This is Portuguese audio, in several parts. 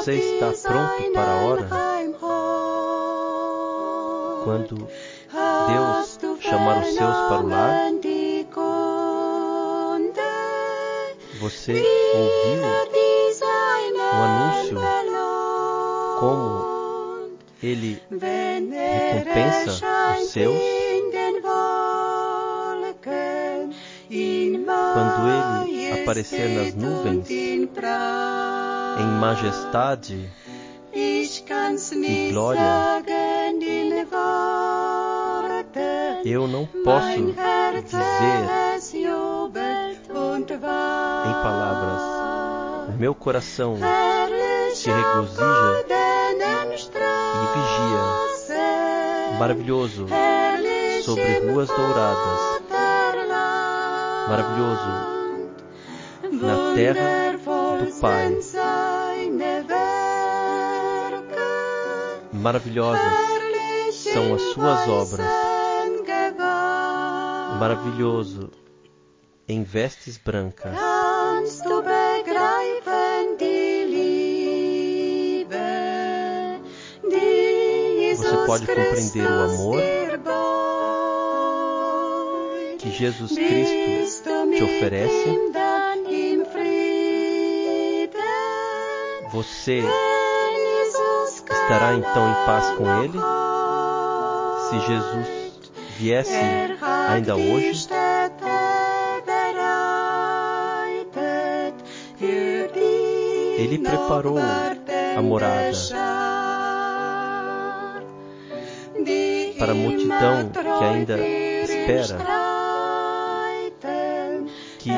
Você está pronto para a hora quando Deus chamar os seus para o lar? Você ouviu o anúncio, como Ele recompensa os seus? Quando Ele aparecer nas nuvens, em majestade e glória, eu não posso dizer em palavras. Meu coração se regozija e vigia. Maravilhoso, sobre ruas douradas. Maravilhoso, na terra do Pai. Maravilhosas são as suas obras. Maravilhoso, em vestes brancas. Você pode compreender o amor que Jesus Cristo te oferece? Você estará então em paz com Ele? Se Jesus viesse ainda hoje? Ele preparou a morada para a multidão que ainda espera, que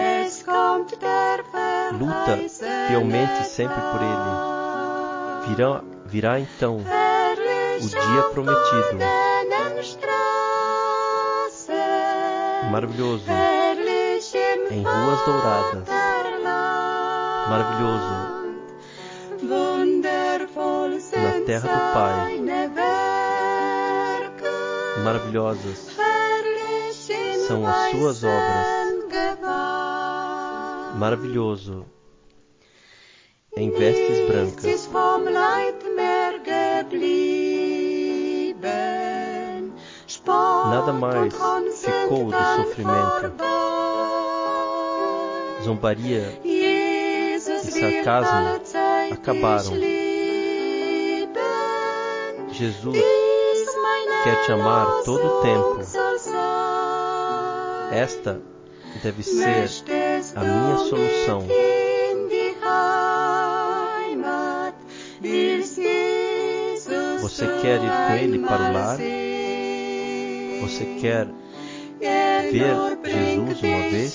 luta fielmente sempre por Ele. Virá então o dia prometido. Maravilhoso, em ruas douradas. Maravilhoso, na terra do Pai. Maravilhosas são as suas obras. Maravilhoso, em vestes brancas. Nada mais ficou do sofrimento. Zombaria e sarcasmo acabaram. Jesus quer te amar todo o tempo. Esta deve ser a minha solução. Você quer ir com Ele para o lar? Você quer ver Jesus uma vez?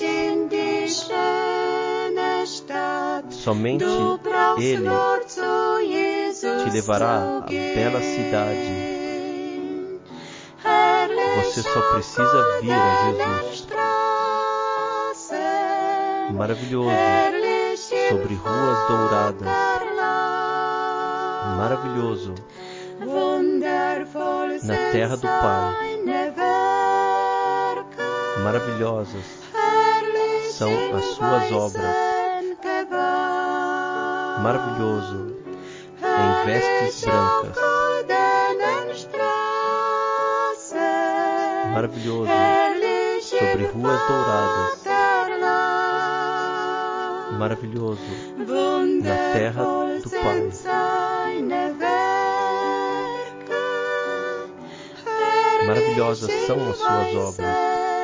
Somente Ele te levará à bela cidade. Você só precisa vir a Jesus. Maravilhoso, sobre ruas douradas. Maravilhoso, na terra do Pai. Maravilhosas são as suas obras. Maravilhoso, em vestes brancas. Maravilhoso, sobre ruas douradas. Maravilhoso, na terra do Pai. Maravilhosas são as suas obras.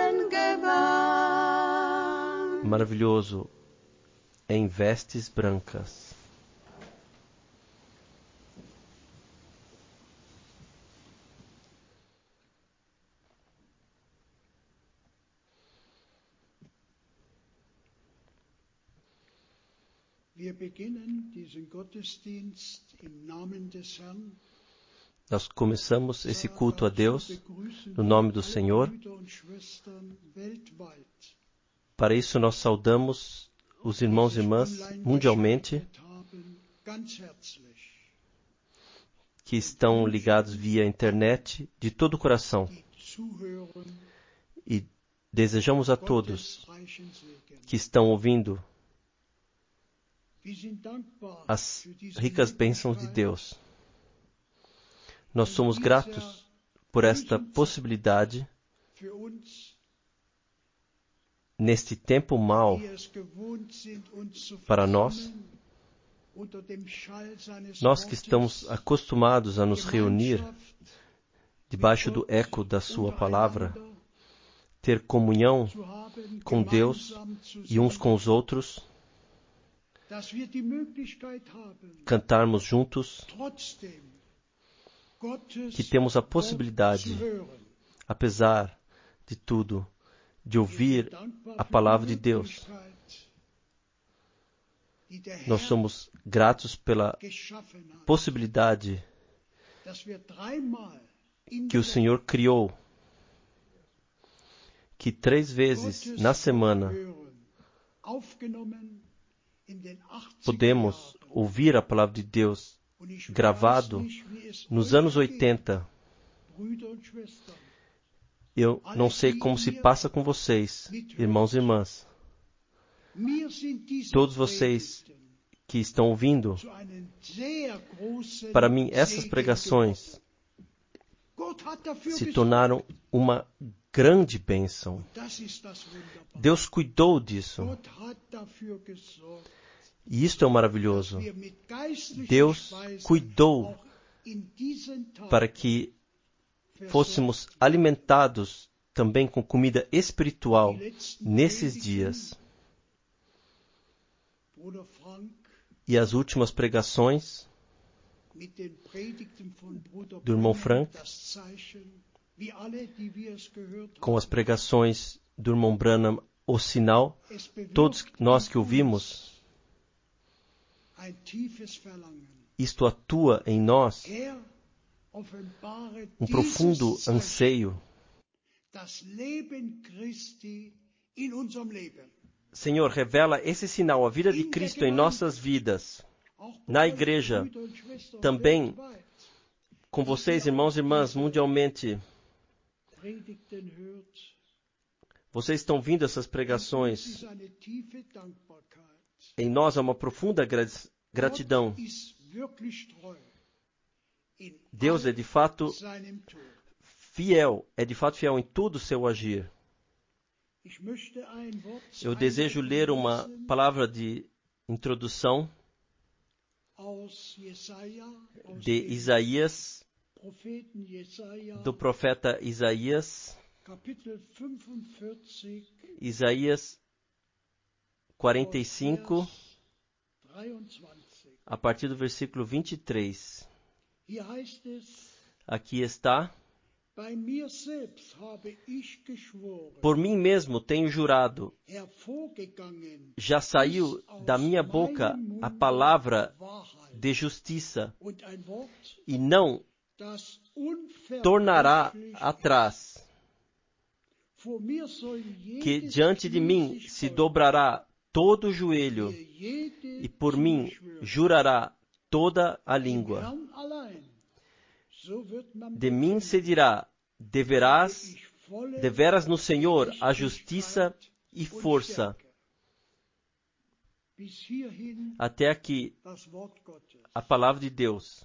Maravilhoso, em vestes brancas. Nós começamos esse culto a Deus no nome do Senhor. Para isso nós saudamos os irmãos e irmãs mundialmente que estão ligados via internet de todo o coração. E desejamos a todos que estão ouvindo as ricas bênçãos de Deus. Nós somos gratos por esta possibilidade neste tempo mau para nós que estamos acostumados a nos reunir debaixo do eco da sua palavra, ter comunhão com Deus e uns com os outros, cantarmos juntos, que temos a possibilidade, apesar de tudo, de ouvir a palavra de Deus. Nós somos gratos pela possibilidade que o Senhor criou, que 3 vezes na semana podemos ouvir a palavra de Deus gravado nos anos 80. Eu não sei como se passa com vocês, irmãos e irmãs. Todos vocês que estão ouvindo, para mim essas pregações se tornaram uma grande bênção. Deus cuidou disso. E isto é maravilhoso. Deus cuidou para que fôssemos alimentados também com comida espiritual nesses dias. E as últimas pregações do irmão Frank, com as pregações do irmão Branham, o sinal, todos nós que ouvimos, isto atua em nós um profundo anseio. Senhor, revela esse sinal, a vida de Cristo em nossas vidas, na igreja, também com vocês, irmãos e irmãs, mundialmente. Vocês estão vindo essas pregações. Em nós há uma profunda gratidão. Deus é de fato fiel em tudo o seu agir. Eu desejo ler uma palavra de introdução de Isaías, do profeta Isaías, Isaías 45, a partir do versículo 23. Aqui está: por mim mesmo tenho jurado, já saiu da minha boca a palavra de justiça, e não tornará atrás, que diante de mim se dobrará todo o joelho, e por mim jurará toda a língua. De mim se dirá: deveras no Senhor a justiça e força. Até aqui a palavra de Deus.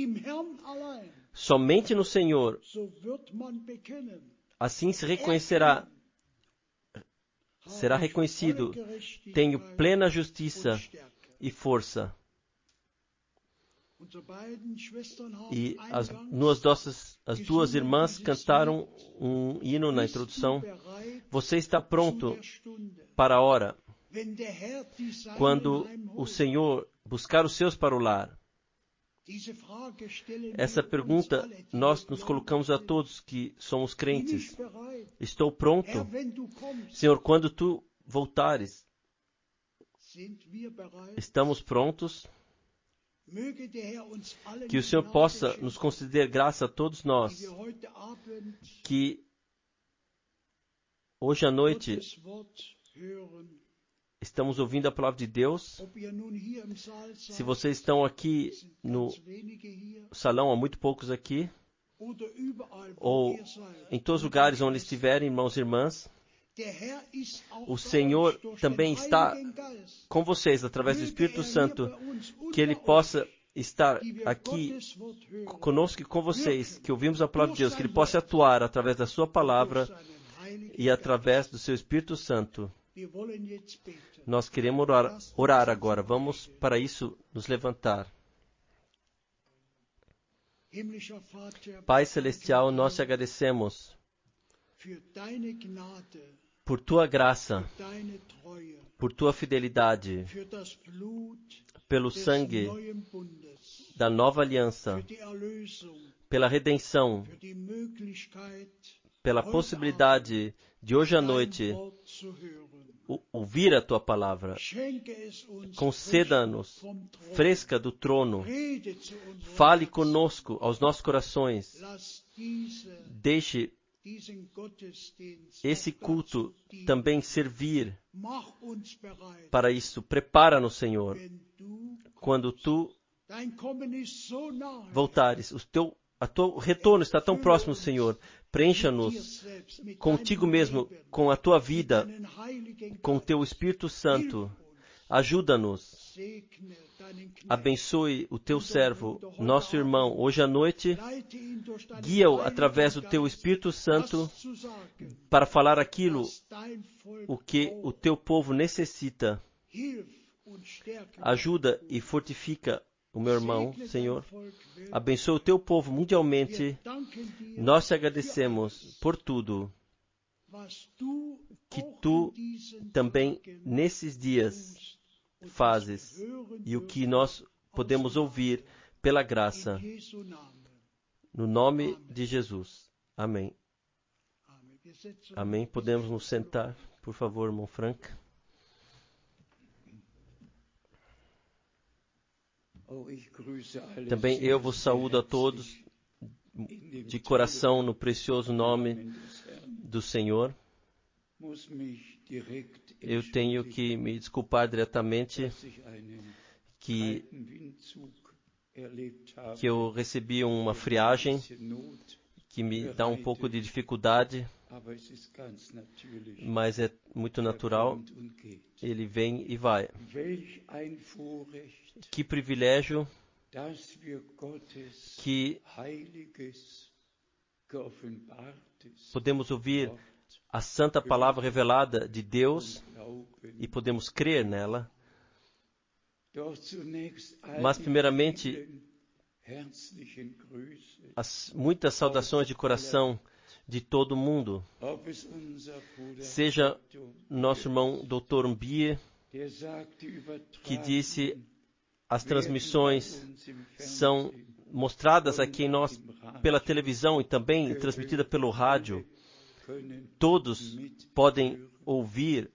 Somente no Senhor, assim se reconhecerá, será reconhecido, tenho plena justiça e força. E as duas irmãs cantaram um hino na introdução. Você está pronto para a hora, quando o Senhor buscar os seus para o lar? Essa pergunta nós nos colocamos a todos que somos crentes. Estou pronto? Senhor, quando tu voltares, estamos prontos? Que o Senhor possa nos conceder graça a todos nós, que hoje à noite estamos ouvindo a palavra de Deus. Se vocês estão aqui no salão, há muito poucos aqui, ou em todos os lugares onde estiverem, irmãos e irmãs, O Senhor também está com vocês através do Espírito Santo, que Ele possa estar aqui conosco e com vocês, que ouvimos a palavra de Deus, que Ele possa atuar através da sua palavra e através do seu Espírito Santo. Nós queremos orar agora. Vamos para isso nos levantar. Pai Celestial, nós te agradecemos por tua graça, por tua fidelidade, pelo sangue da nova aliança, pela redenção, pela possibilidade de hoje à noite ouvir a tua palavra. Conceda-nos fresca do trono. Fale conosco aos nossos corações. Deixe esse culto também servir para isso. Prepara-nos, Senhor. Quando tu voltares, o teu retorno está tão próximo, Senhor. Preencha-nos contigo mesmo, com a tua vida, com o teu Espírito Santo. Ajuda-nos. Abençoe o teu servo, nosso irmão, hoje à noite. Guia-o através do teu Espírito Santo para falar aquilo o que o teu povo necessita. Ajuda e fortifica o meu irmão, Senhor. Abençoa o teu povo mundialmente. Nós te agradecemos por tudo que tu também nesses dias fazes e o que nós podemos ouvir pela graça. No nome de Jesus. Amém. Amém. Podemos nos sentar, por favor, irmão Frank. Também eu vos saúdo a todos de coração no precioso nome do Senhor. Eu tenho que me desculpar diretamente que eu recebi uma friagem que me dá um pouco de dificuldade, mas é muito natural. Ele vem e vai. Que privilégio que podemos ouvir a santa palavra revelada de Deus e podemos crer nela. Mas, primeiramente, muitas saudações de coração de todo mundo. Seja nosso irmão Dr. Umbie, que disse: as transmissões são mostradas aqui em nós pela televisão e também transmitidas pelo rádio. Todos podem ouvir.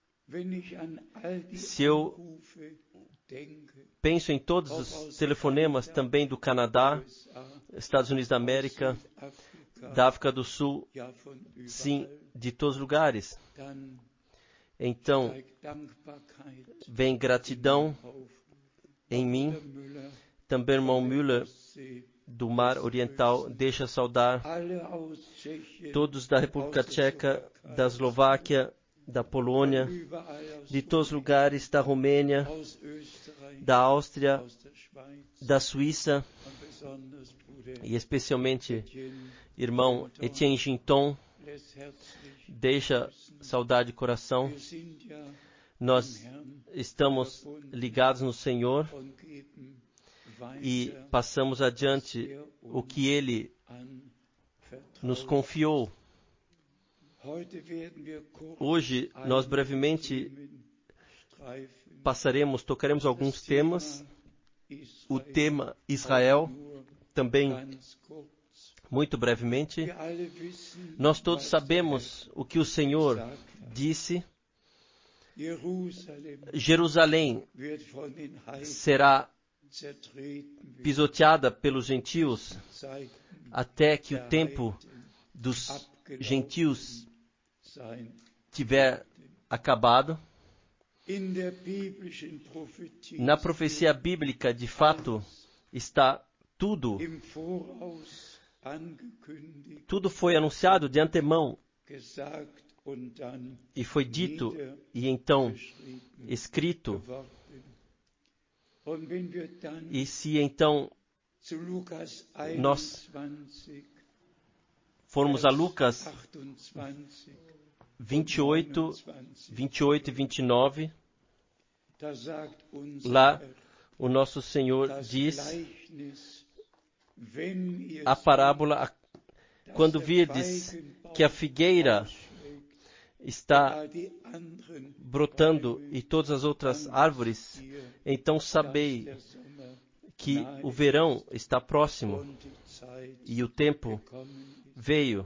Se eu penso em todos os telefonemas também do Canadá, Estados Unidos da América, da África do Sul, sim, de todos os lugares. Então, vem gratidão em mim. Também irmão Müller, do Mar Oriental, deixa saudar todos da República Tcheca, da Eslováquia, da Polônia, de todos os lugares, da Romênia, da Áustria, da Suíça, e especialmente irmão Etienne Ginton, deixa saudade de coração. Nós estamos ligados no Senhor e passamos adiante o que Ele nos confiou. Hoje, nós brevemente tocaremos alguns temas. O tema Israel, também muito brevemente. Nós todos sabemos o que o Senhor disse. Jerusalém será pisoteada pelos gentios até que o tempo dos gentios tiver acabado. Na profecia bíblica, de fato, está tudo foi anunciado de antemão. e foi dito e então escrito. E se então nós formos a Lucas 28 e 29, lá o nosso Senhor diz a parábola: quando virdes que a figueira está brotando e todas as outras árvores, então sabei que o verão está próximo e o tempo veio.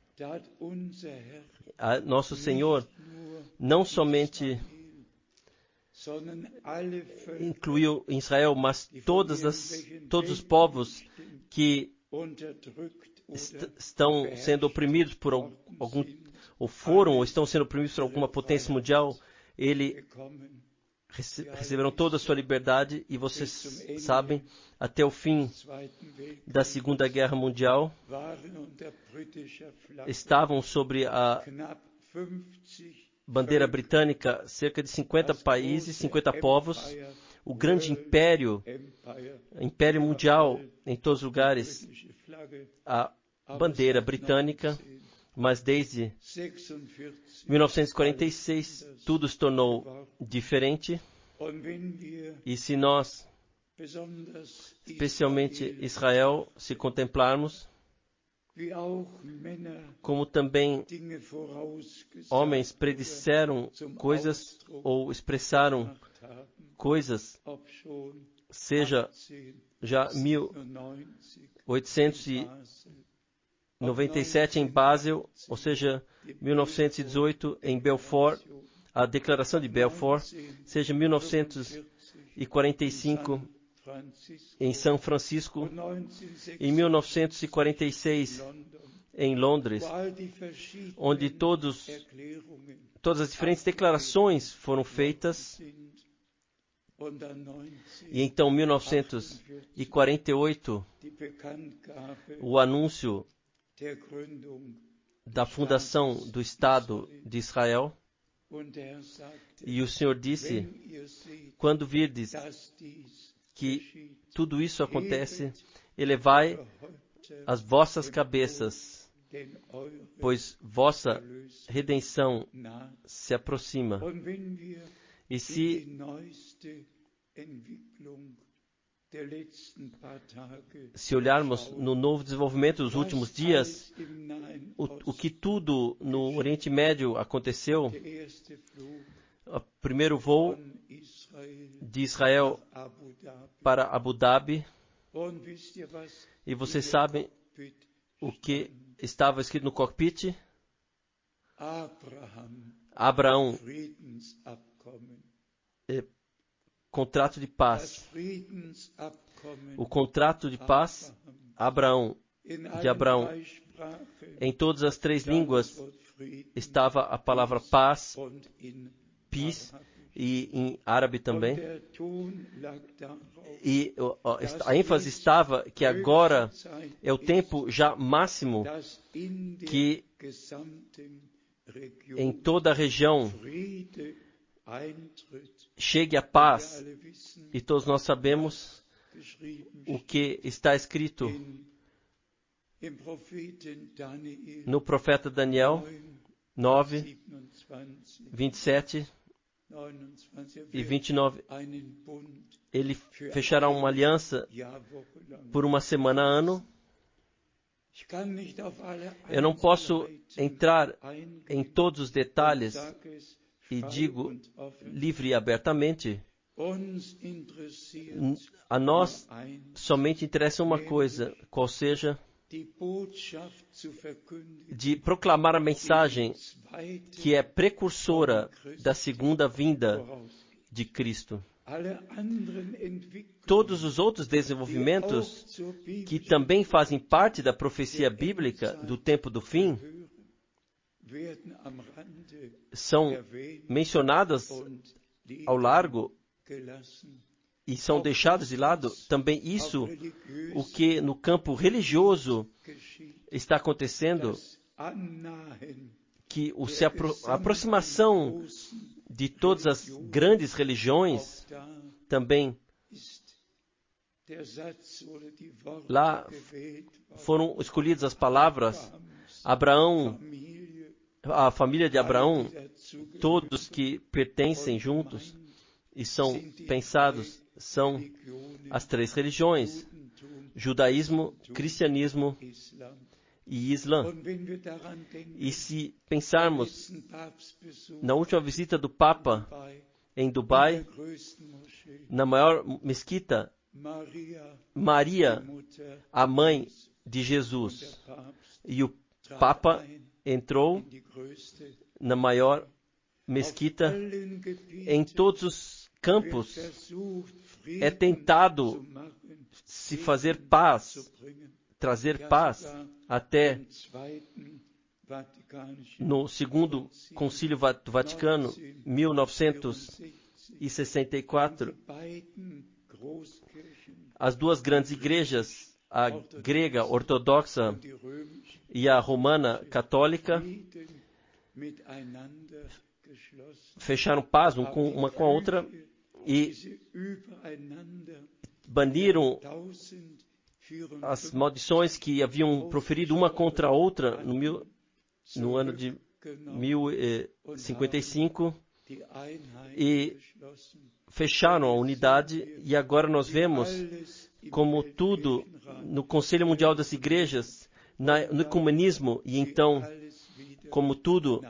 Nosso Senhor não somente incluiu Israel, mas todos os povos que estão sendo oprimidos por algum, ou foram ou estão sendo oprimidos por alguma potência mundial, ele receberam toda a sua liberdade. E vocês sabem, até o fim da Segunda Guerra Mundial, estavam sobre a bandeira britânica cerca de 50 países, 50 povos, o grande império mundial em todos os lugares, a bandeira britânica. Mas desde 1946 tudo se tornou diferente. E se nós, especialmente Israel, se contemplarmos, como também homens predisseram coisas ou expressaram coisas, seja já 1897 em Basel, ou seja, 1918 em Belfort, a Declaração de Belfort, seja 1945 em São Francisco, em 1946 em Londres, onde todas as diferentes declarações foram feitas. E então, 1948, o anúncio da fundação do Estado de Israel. E o Senhor disse: quando virdes que tudo isso acontece, elevai as vossas cabeças, pois vossa redenção se aproxima. E se olharmos no novo desenvolvimento dos últimos dias, o que tudo no Oriente Médio aconteceu, o primeiro voo de Israel para Abu Dhabi, e vocês sabem o que estava escrito no cockpit? Abraão, contrato de paz. O contrato de paz, de Abraão, em todas as 3 línguas estava a palavra paz, peace, e em árabe também. E a ênfase estava que agora é o tempo já máximo que em toda a região chegue a paz. E todos nós sabemos o que está escrito no profeta Daniel 9, 27 e 29. Ele fechará uma aliança por uma semana, ano. Eu não posso entrar em todos os detalhes, e digo livre e abertamente, a nós somente interessa uma coisa, qual seja de proclamar a mensagem que é precursora da segunda vinda de Cristo. Todos os outros desenvolvimentos que também fazem parte da profecia bíblica do tempo do fim são mencionadas ao largo e são deixados de lado. Também isso, o que no campo religioso está acontecendo, que a aproximação de todas as grandes religiões também lá foram escolhidas as palavras Abraão, a família de Abraão, todos que pertencem juntos e são pensados, são as três religiões: judaísmo, cristianismo e Islã. E se pensarmos na última visita do Papa em Dubai, na maior mesquita, Maria, a mãe de Jesus, e o Papa entrou na maior mesquita. Em todos os campos é tentado se fazer paz, trazer paz, até no segundo Concílio do Vaticano, 1964, as duas grandes igrejas, a grega ortodoxa e a romana católica, fecharam paz uma com a outra e baniram as maldições que haviam proferido uma contra a outra no ano de 1055 e fecharam a unidade. E agora nós vemos como tudo no Conselho Mundial das Igrejas, no ecumenismo, e então como tudo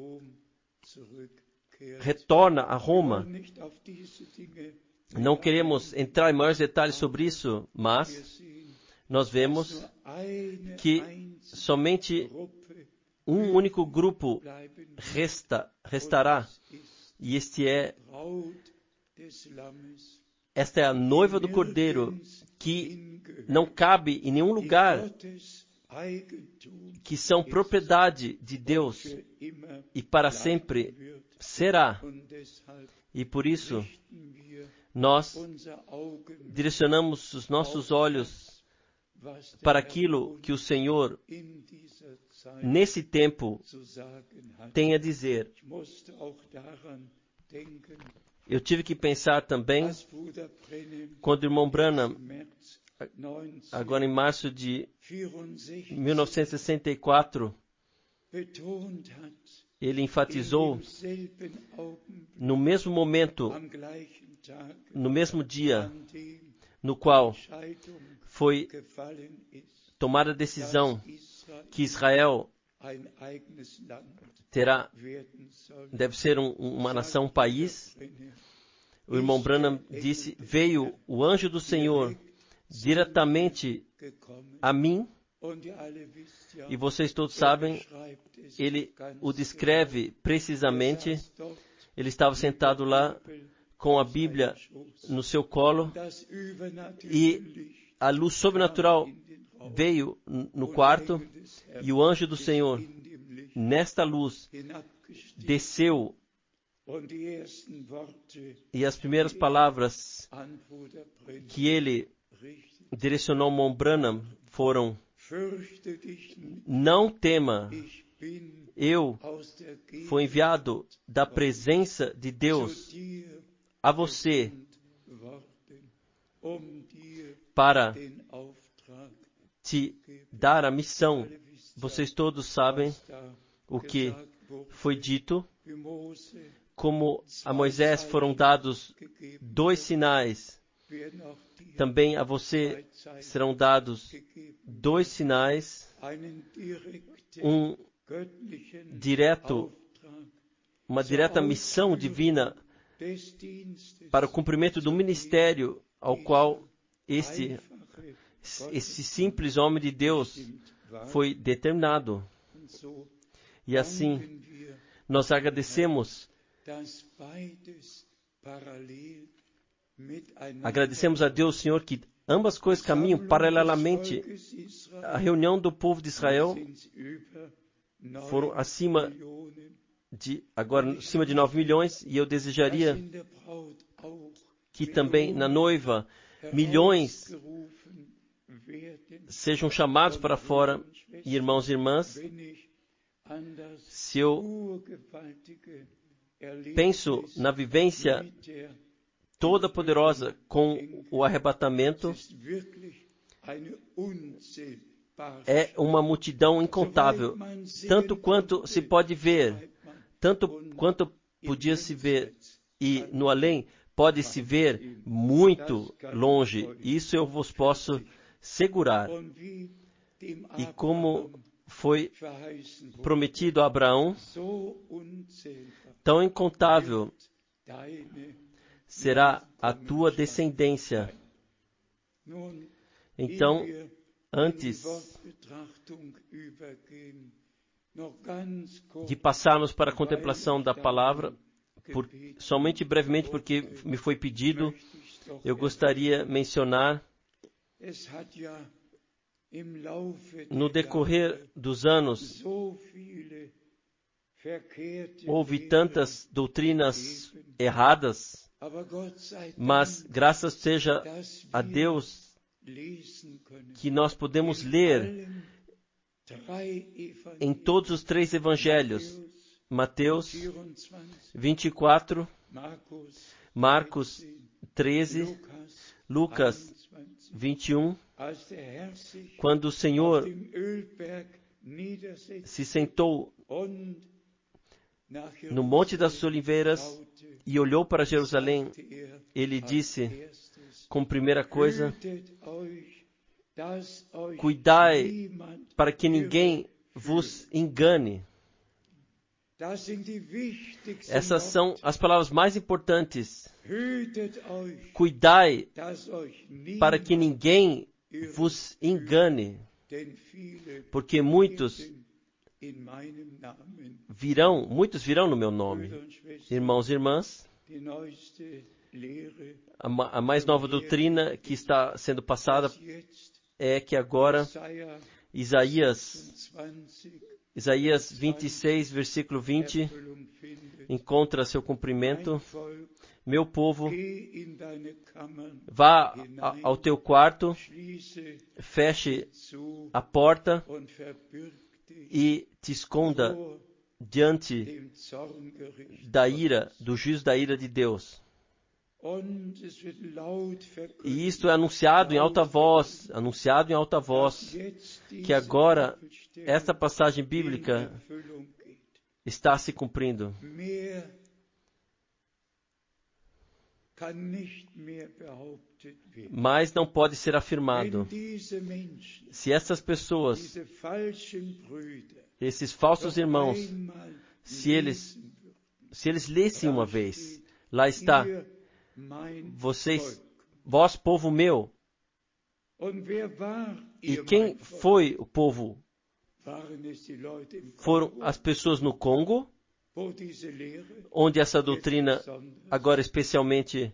retorna a Roma. Não queremos entrar em maiores detalhes sobre isso, mas nós vemos que somente um único grupo restará, e esta é a noiva do Cordeiro, que não cabe em nenhum lugar, que são propriedade de Deus e para sempre será. E por isso nós direcionamos os nossos olhos para aquilo que o Senhor, nesse tempo, tem a dizer. Eu tive que pensar também, quando o irmão Branham, agora em março de 1964, ele enfatizou, no mesmo momento, no mesmo dia no qual foi tomada a decisão que Israel deve ser uma nação, um país, o irmão Branham disse: veio o anjo do Senhor diretamente a mim, e vocês todos sabem, ele o descreve precisamente. Ele estava sentado lá com a Bíblia no seu colo e a luz sobrenatural veio no quarto, e o anjo do Senhor, nesta luz, desceu, e as primeiras palavras que ele direcionou ao irmão Branham foram: não tema, eu fui enviado da presença de Deus a você para te dar a missão. Vocês todos sabem o que foi dito, como a Moisés foram dados 2 sinais, também a você serão dados 2 sinais, uma direta missão divina para o cumprimento do ministério ao qual esse simples homem de Deus foi determinado. E assim, nós agradecemos a Deus, Senhor, que ambas coisas caminham paralelamente. A reunião do povo de Israel foram acima de 9 milhões, e eu desejaria que também na noiva milhões sejam chamados para fora. E irmãos e irmãs, Se eu penso na vivência toda poderosa com o arrebatamento, é uma multidão incontável, tanto quanto se pode ver, tanto quanto podia se ver, e no além pode-se ver muito longe. Isso eu vos posso segurar. E como foi prometido a Abraão, tão incontável será a tua descendência. Então, antes de passarmos para a contemplação da palavra, somente brevemente, porque me foi pedido, eu gostaria de mencionar, no decorrer dos anos, houve tantas doutrinas erradas, mas graças seja a Deus que nós podemos ler em todos os 3 evangelhos, Mateus 24, Marcos 13, Lucas 21, quando o Senhor se sentou no Monte das Oliveiras e olhou para Jerusalém, ele disse, como primeira coisa, cuidai para que ninguém vos engane. Essas são as palavras mais importantes. Cuidai para que ninguém vos engane, porque muitos virão no meu nome. Irmãos e irmãs, a mais nova doutrina que está sendo passada é que agora Isaías 26, versículo 20, encontra seu cumprimento. Meu povo, vá ao teu quarto, feche a porta e te esconda diante do juízo da ira de Deus. E isto é anunciado em alta voz, que agora esta passagem bíblica está se cumprindo. Mas não pode ser afirmado. Se essas pessoas, esses falsos irmãos, se eles lessem uma vez, lá está, vós, povo meu. E quem foi o povo? Foram as pessoas no Congo, onde essa doutrina agora especialmente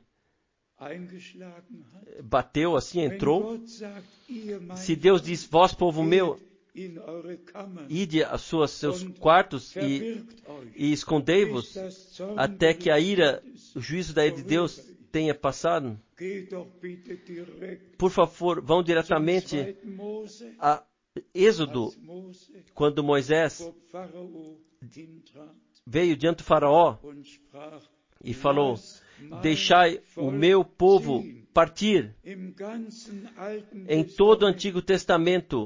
bateu, assim, entrou. Se Deus diz, vós, povo meu, ide a seus quartos e escondei-vos até que o juízo da ira de Deus tenha passado. Por favor, vão diretamente a Êxodo, quando Moisés veio diante do faraó e falou, deixai o meu povo partir. Em todo o Antigo Testamento,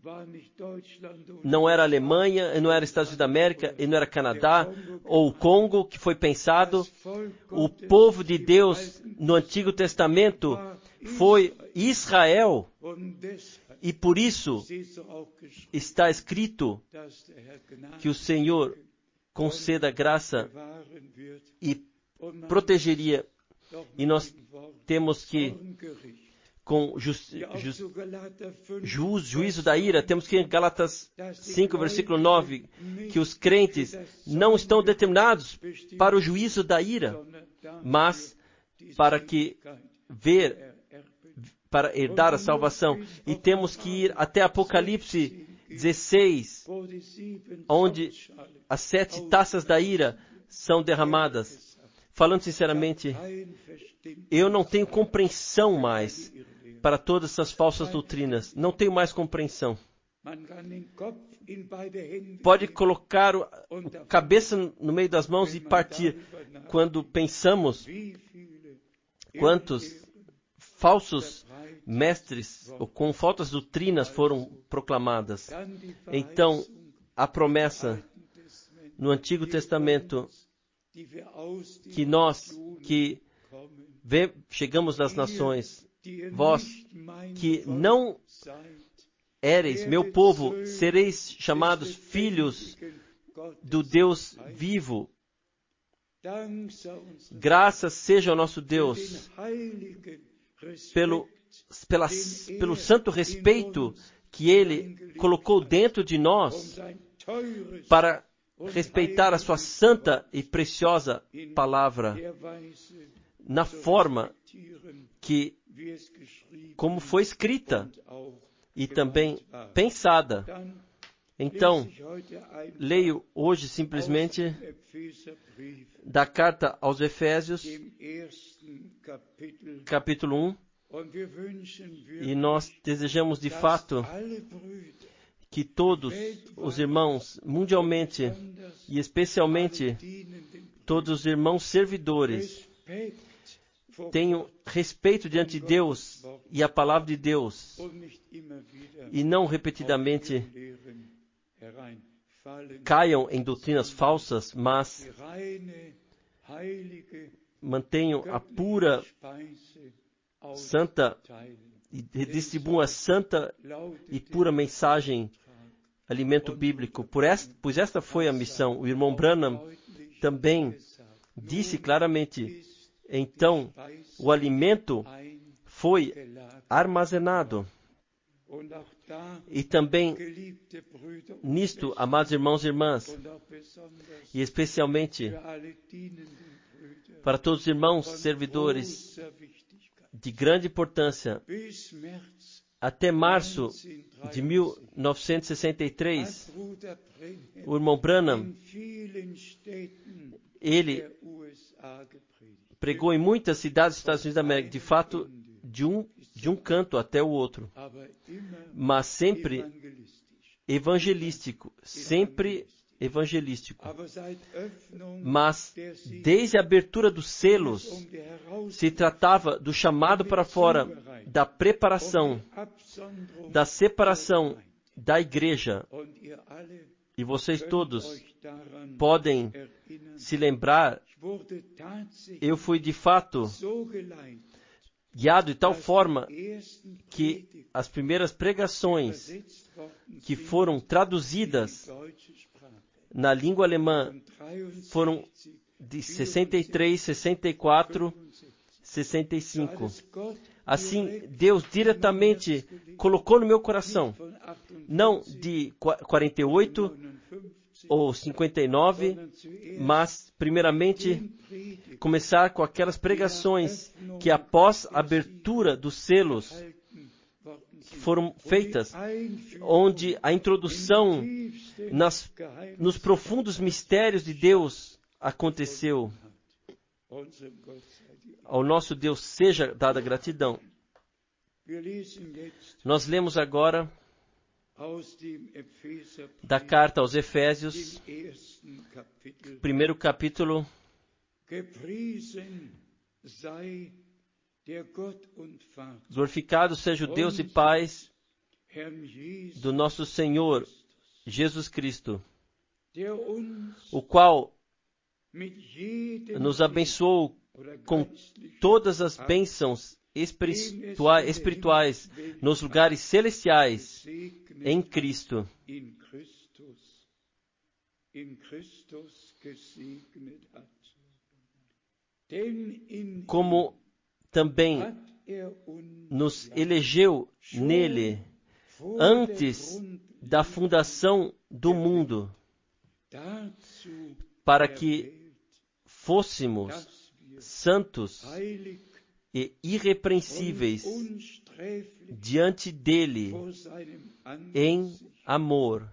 não era Alemanha, não era Estados Unidos da América, e não era Canadá, ou o Congo, que foi pensado. O povo de Deus no Antigo Testamento foi Israel. E por isso está escrito que o Senhor conceda graça e protegeria. E nós temos que, com juízo da ira, temos que ir em Gálatas 5, versículo 9, que os crentes não estão determinados para o juízo da ira, mas para herdar a salvação. E temos que ir até Apocalipse 16, onde as 7 taças da ira são derramadas. Falando sinceramente, eu não tenho compreensão mais para todas essas falsas doutrinas. Não tenho mais compreensão. Pode colocar a cabeça no meio das mãos e partir. Quando pensamos quantos falsos mestres ou com falsas doutrinas foram proclamadas. Então, a promessa no Antigo Testamento que nós que chegamos das nações, vós que não éreis meu povo, sereis chamados filhos do Deus vivo. Graças seja ao nosso Deus pelo santo respeito que Ele colocou dentro de nós para respeitar a sua santa e preciosa palavra na forma que, como foi escrita e também pensada. Então, leio hoje simplesmente da carta aos Efésios, capítulo 1, e nós desejamos de fato que todos os irmãos mundialmente e especialmente todos os irmãos servidores tenham respeito diante de Deus e a palavra de Deus e não repetidamente caiam em doutrinas falsas, mas mantenham a pura, santa e distribuam a santa e pura mensagem, alimento bíblico. Pois esta foi a missão. O irmão Branham também disse claramente, então o alimento foi armazenado. E também nisto, amados irmãos e irmãs, e especialmente para todos os irmãos servidores de grande importância, até março de 1963, o irmão Branham, ele pregou em muitas cidades dos Estados Unidos da América, de fato, de um canto até o outro, mas sempre evangelístico, Mas, desde a abertura dos selos, se tratava do chamado para fora, da preparação, da separação da igreja. E vocês todos podem se lembrar, eu fui de fato guiado de tal forma que as primeiras pregações que foram traduzidas na língua alemã foram de 63, 64, 65. Assim, Deus diretamente colocou no meu coração, não de 48 ou 59, mas, primeiramente, começar com aquelas pregações que, após a abertura dos selos, foram feitas, onde a introdução nos profundos mistérios de Deus aconteceu. Ao nosso Deus seja dada gratidão. Nós lemos agora da carta aos Efésios, primeiro capítulo. Glorificado seja o Deus e Pai do nosso Senhor Jesus Cristo, o qual nos abençoou com todas as bênçãos espirituais nos lugares celestiais em Cristo. Como também nos elegeu nele antes da fundação do mundo, para que fôssemos santos e irrepreensíveis diante dele em amor.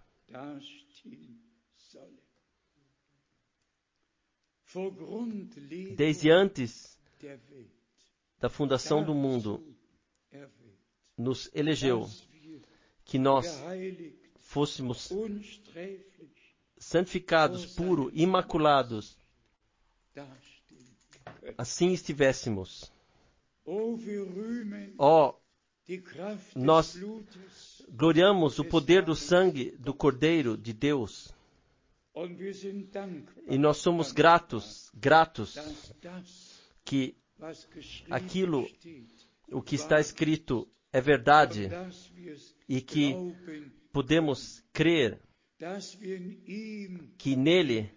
Desde antes da fundação do mundo, nos elegeu que nós fôssemos santificados, puros, imaculados, assim estivéssemos. Nós gloriamos o poder do sangue do Cordeiro de Deus. E nós somos gratos que aquilo, o que está escrito, é verdade e que podemos crer que nele,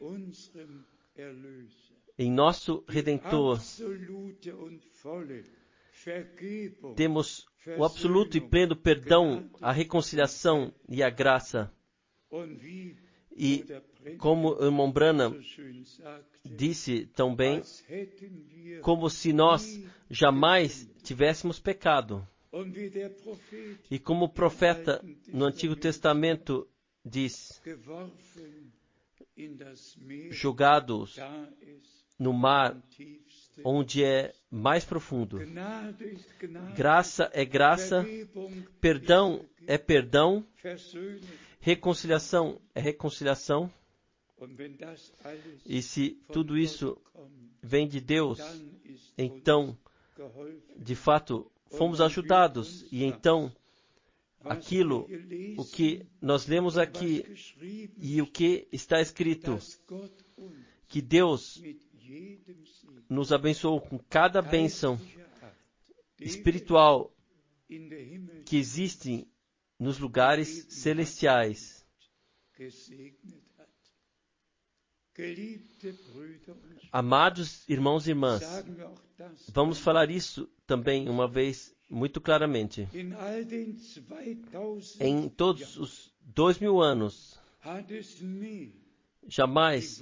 em nosso Redentor, temos o absoluto e pleno perdão, a reconciliação e a graça. E como o irmão Branham disse tão bem, como se nós jamais tivéssemos pecado. E como o profeta no Antigo Testamento diz, jogados no mar onde é mais profundo. Graça é graça, perdão é perdão, reconciliação é reconciliação. E se tudo isso vem de Deus, então, de fato, fomos ajudados. E então, aquilo, o que nós lemos aqui e o que está escrito, que Deus nos abençoou com cada bênção espiritual que existe nos lugares celestiais. Amados irmãos e irmãs, vamos falar isso também uma vez muito claramente. Em todos os 2000 anos, jamais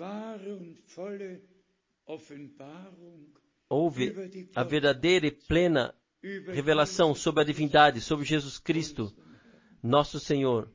houve a verdadeira e plena revelação sobre a divindade, sobre Jesus Cristo, nosso Senhor.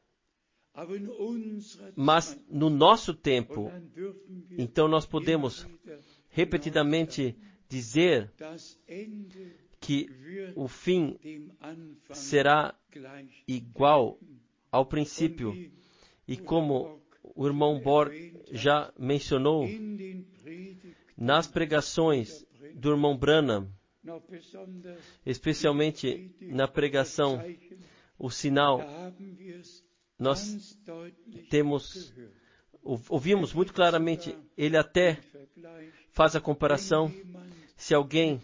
Mas no nosso tempo, então nós podemos repetidamente dizer que o fim será igual ao princípio. E como o irmão Borg já mencionou, nas pregações do irmão Branham, especialmente na pregação O Sinal, nós ouvimos muito claramente, ele até faz a comparação, se alguém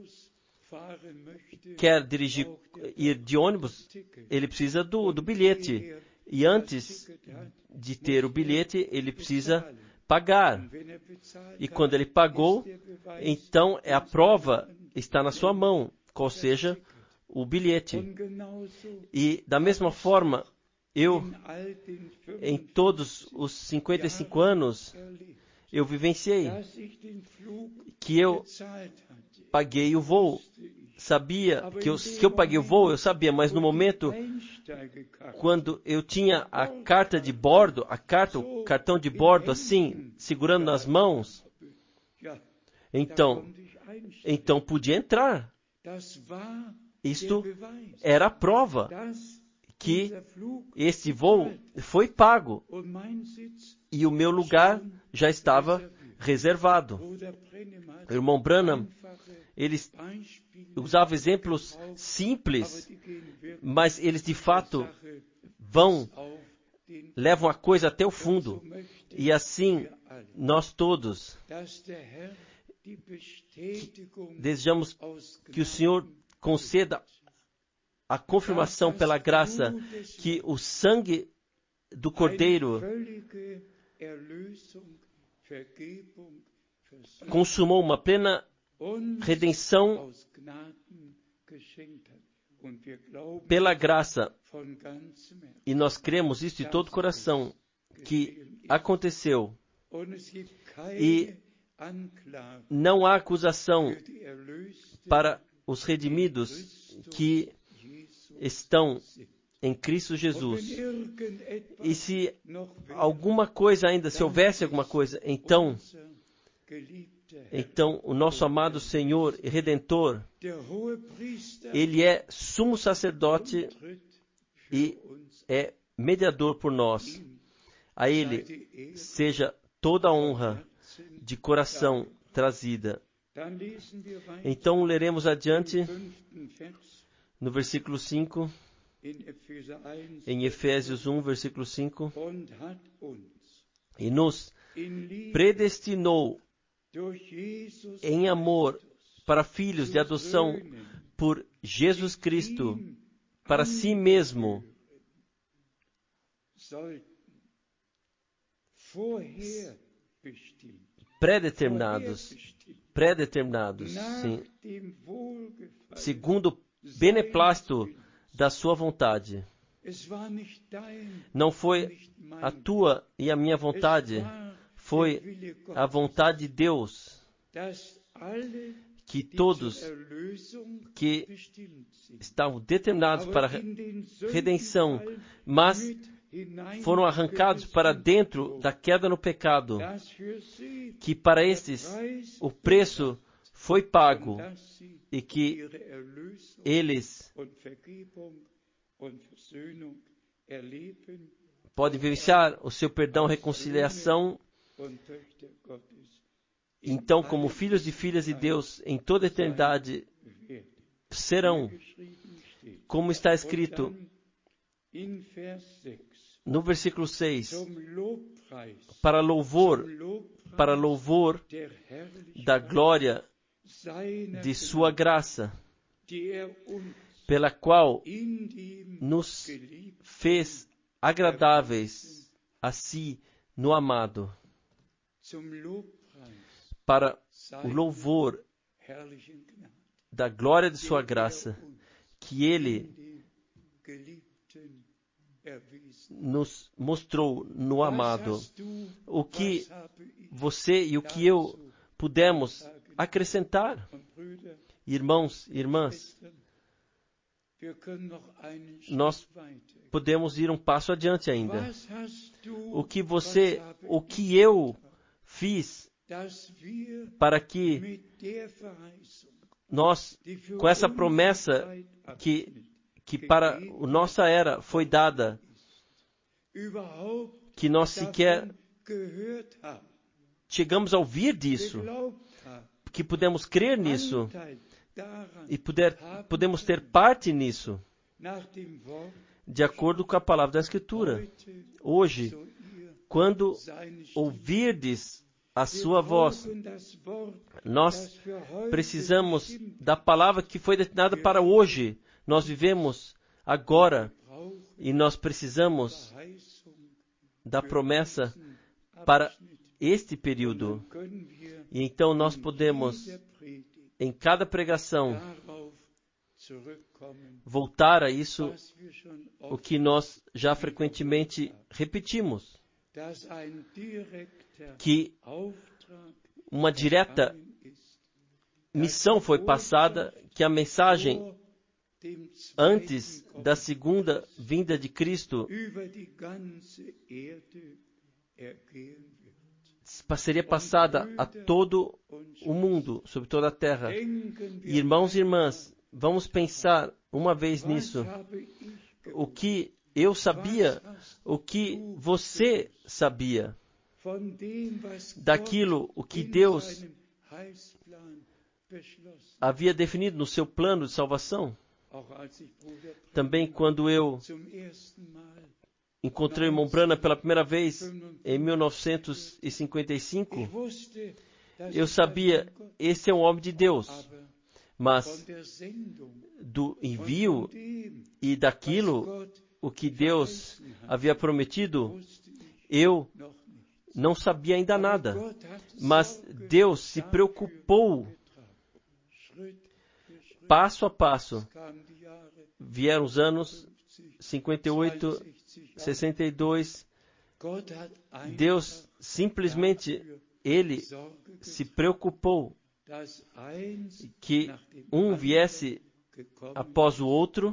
quer ir de ônibus, ele precisa do bilhete. E antes de ter o bilhete, ele precisa pagar. E quando ele pagou, então a prova está na sua mão, qual seja o bilhete. E da mesma forma, em todos os 55 anos, eu vivenciei que eu paguei o voo. Sabia que eu paguei o voo, eu sabia, mas no momento, quando eu tinha a carta de bordo, o cartão de bordo assim, segurando nas mãos, então podia entrar. Isto era a prova que esse voo foi pago e o meu lugar já estava reservado. O irmão Branham, ele usava exemplos simples, mas eles de fato levam a coisa até o fundo. E assim, nós todos desejamos que o Senhor conceda a confirmação pela graça que o sangue do Cordeiro consumou uma plena redenção pela graça. E nós cremos isso de todo o coração, que aconteceu. E não há acusação para os redimidos que estão em Cristo Jesus. E se alguma coisa ainda, se houvesse alguma coisa, então o nosso amado Senhor e Redentor, Ele é sumo sacerdote e é mediador por nós. A Ele seja toda a honra de coração trazida. Então leremos adiante no versículo 5, em Efésios 1, versículo 5, e nos predestinou em amor para filhos de adoção por Jesus Cristo, para si mesmo, predestinados, sim, segundo o beneplácito da sua vontade. Não foi a tua e a minha vontade, foi a vontade de Deus que todos que estavam determinados para a redenção, mas foram arrancados para dentro da queda no pecado, que para estes o preço foi pago e que eles podem vivenciar o seu perdão, reconciliação. Então, como filhos e filhas de Deus, em toda a eternidade, serão, como está escrito no versículo 6, para louvor da glória de sua graça, pela qual nos fez agradáveis a si no amado, para o louvor da glória de sua graça, que Ele nos mostrou no amado. O que você e o que eu pudemos acrescentar, irmãos e irmãs, nós podemos ir um passo adiante ainda. O que você, o que eu fiz para que nós, com essa promessa que para a nossa era foi dada, que nós sequer chegamos a ouvir disso, que podemos crer nisso e podemos ter parte nisso, de acordo com a palavra da Escritura. Hoje, quando ouvirdes a sua voz, nós precisamos da palavra que foi destinada para hoje. Nós vivemos agora e nós precisamos da promessa para este período. E então nós podemos, em cada pregação, voltar a isso, o que nós já frequentemente repetimos, que uma direta missão foi passada, que a mensagem antes da segunda vinda de Cristo seria passada a todo o mundo, sobre toda a terra. Irmãos e irmãs, vamos pensar uma vez nisso. O que eu sabia, o que você sabia, daquilo o que Deus havia definido no seu plano de salvação. Também quando eu encontrei o irmão Branham pela primeira vez em 1955, eu sabia, esse é um homem de Deus, mas do envio e daquilo o que Deus havia prometido, eu não sabia ainda nada, mas Deus se preocupou passo a passo. Vieram os anos 58, 62. Deus simplesmente, Ele se preocupou que um viesse após o outro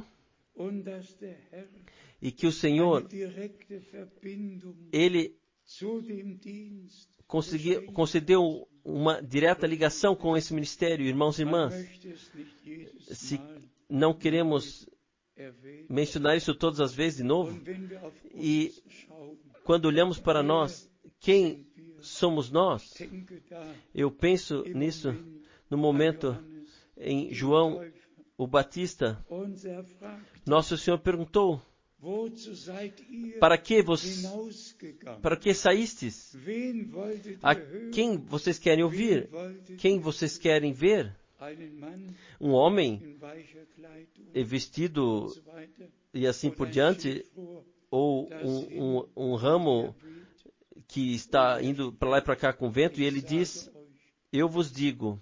e que o Senhor, Ele concedeu uma direta ligação com esse ministério. Irmãos e irmãs, se não queremos mencionar isso todas as vezes de novo. E quando olhamos para nós, quem somos nós? Eu penso nisso no momento em João o Batista. Nosso Senhor perguntou: para que saístes? A quem vocês querem ouvir? Quem vocês querem ver? Um homem vestido e assim por diante, ou um ramo que está indo para lá e para cá com o vento, e ele diz: eu vos digo,